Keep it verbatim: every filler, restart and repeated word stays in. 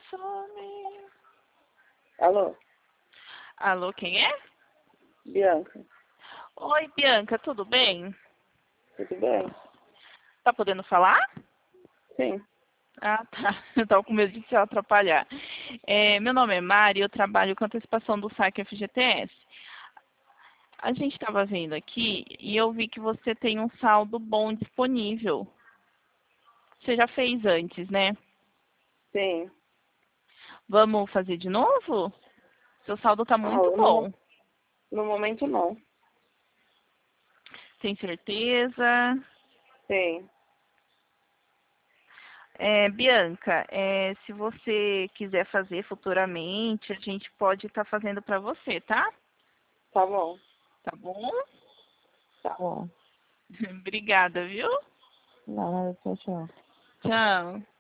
some. Alô, Alô, quem é? Bianca, Oi, Bianca, tudo bem? tudo bem? Tá podendo falar? Sim. Ah, tá. Eu tava com medo de te atrapalhar. É, meu nome é Mari, eu trabalho com antecipação do saque F G T S. A gente estava vendo aqui e eu vi que você tem um saldo bom disponível. Você já fez antes, né? Sim. Vamos fazer de novo? Seu saldo tá Ah, muito no, mo- bom. no momento não. Tem certeza? Sim. É, Bianca, é, se você quiser fazer futuramente, a gente pode estar fazendo para você, tá? Tá bom. Tá bom? Tá bom. Obrigada, viu? Nada, tchau, tchau. Tchau.